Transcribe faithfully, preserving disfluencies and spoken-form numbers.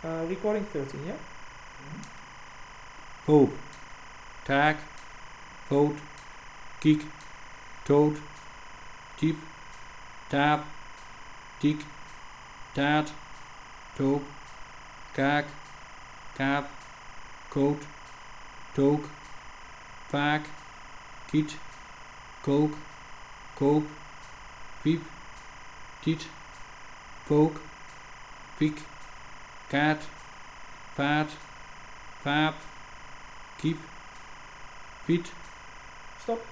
Uh, recording thirteen, yeah? Poop, taak, voot, kiek, toot, typ, taap, tiek, taat, took, kaak, kaap, koot, took, vaak, kiet, kook, koop, piep, tiet, pook, piek, kaat, vaat, vaap, kiep, piet. Stop.